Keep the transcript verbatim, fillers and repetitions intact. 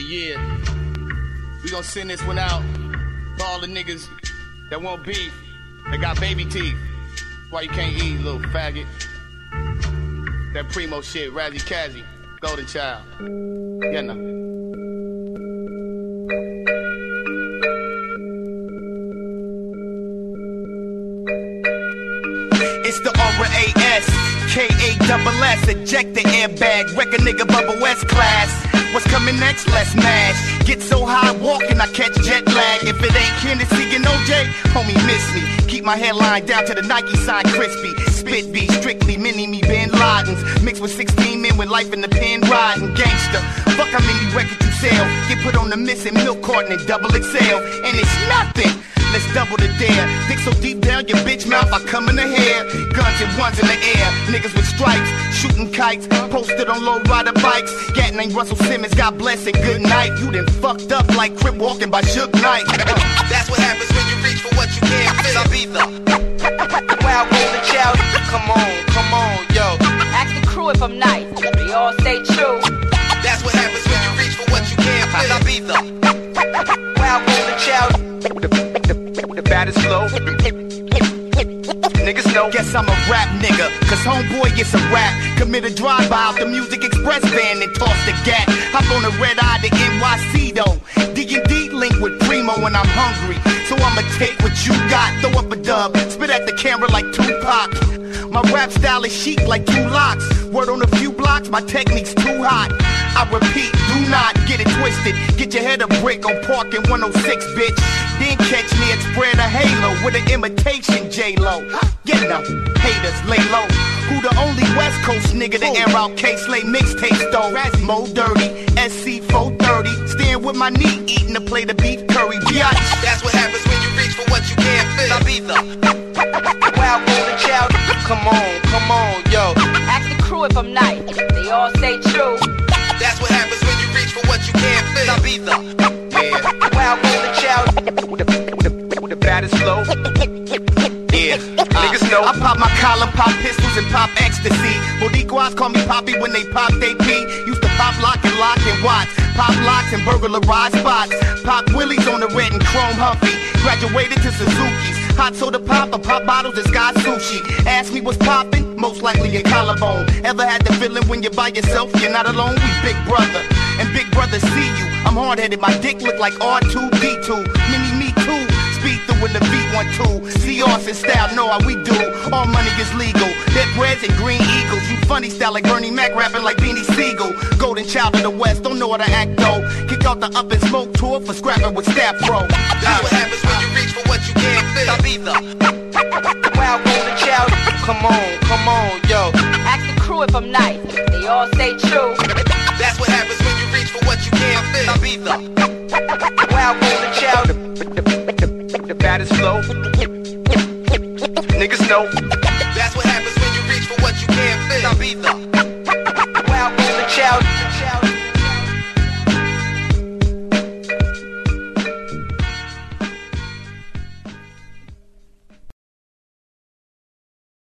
Yeah, we gon' send this one out for all the niggas that want beef, that got baby teeth. Why you can't eat, little faggot? That primo shit, Razzie Kazzy, Golden Child. Yeah, no. It's the R A S, K A S S, eject the airbag, wreck a nigga bubble West class. What's coming next? Let's mash. Get so high walking, I catch jet lag. If it ain't Hennessy and O J, homie miss me. Keep my hairline down to the Nike sign crispy. Spit beat, strictly mini me Bin Ladens. Mixed with sixteen men with life in the pen riding. Gangster, fuck how many records you sell. Get put on the missing milk carton and double X L. And it's nothing. Let's double the dare. Dick so deep down your bitch mouth, I come in the hair. Guns and ones in the air. Niggas with stripes, shooting kites. Posted on low rider bikes. Gat named Russell Simmons, God bless and good night. You done fucked up like Crip walking by Shook Knight. That's what happens when you reach for what you can't fit. I'll be the wild golden child. Come on, come on, yo. Ask the crew if I'm nice. They all stay true. That's what happens when you reach for what you can't fit. I'll be the wild golden child. The baddest flow. Niggas know. Guess I'm a rap nigga, cause homeboy gets a rap. Commit a drive-by out the Music Express van and toss the gat. Hop on the red eye to N Y C though. D and D link with Primo when I'm hungry. So I'ma take what you got, throw up a dub, spit at the camera like Tupac. My rap style is chic like two locks. Word on a few blocks, my technique's too hot. I repeat, do not get it twisted. Get your head a brick on Park in one oh six, bitch. Then catch me at Spread a Halo with an imitation J-Lo. Get them haters, lay low. Who the only West Coast nigga to air out K-Slay mixtapes though? Mo Dirty, S C four thirty. Stand with my knee, eating a plate of beef curry. Biatch. That's what happens when you reach for what you can't fit. I'll be the wild golden child. Come on, come on, yo. Ask the crew if I'm nice. They all stay true. That's what happens when you reach for what you can't fit. I'll be the yeah. wild golden child. With the, with the, with the baddest flow. Yeah, niggas know. I pop my collar, pop pistols, and pop ecstasy. Boricuas call me Poppy when they pop they pee. Used to pop lock and lock and watch. Pop locks and burglarize spots. Pop willies on the red and chrome Humpy. Graduated to Suzuki's. Hot soda pop or pop bottles and Sky Sushi. Ask me what's poppin', most likely your collarbone. Ever had the feeling when you're by yourself, you're not alone? We big brother, and big brother see you. I'm hard-headed, my dick look like R two D two. Mini me too. Speed through in the beat one two. See Austin style, know how we do. All money is legal. Dead breads and green eagles. You funny style like Bernie Mac, rapping like Beanie Siegel. Golden child of the West, don't know how to act though. Kick out the Up and Smoke tour for scrapping with Staff Pro. That's what happens when you reach for what you can't fit. I'll be the wild golden child. Come on, come on, yo. Ask the crew if I'm nice. They all stay true. That's what happens when you reach for what you can't fit. I'll be the wild golden child. The baddest flow. Niggas know. That's what happens when you reach for what you can't fit. I'll be the wild golden child.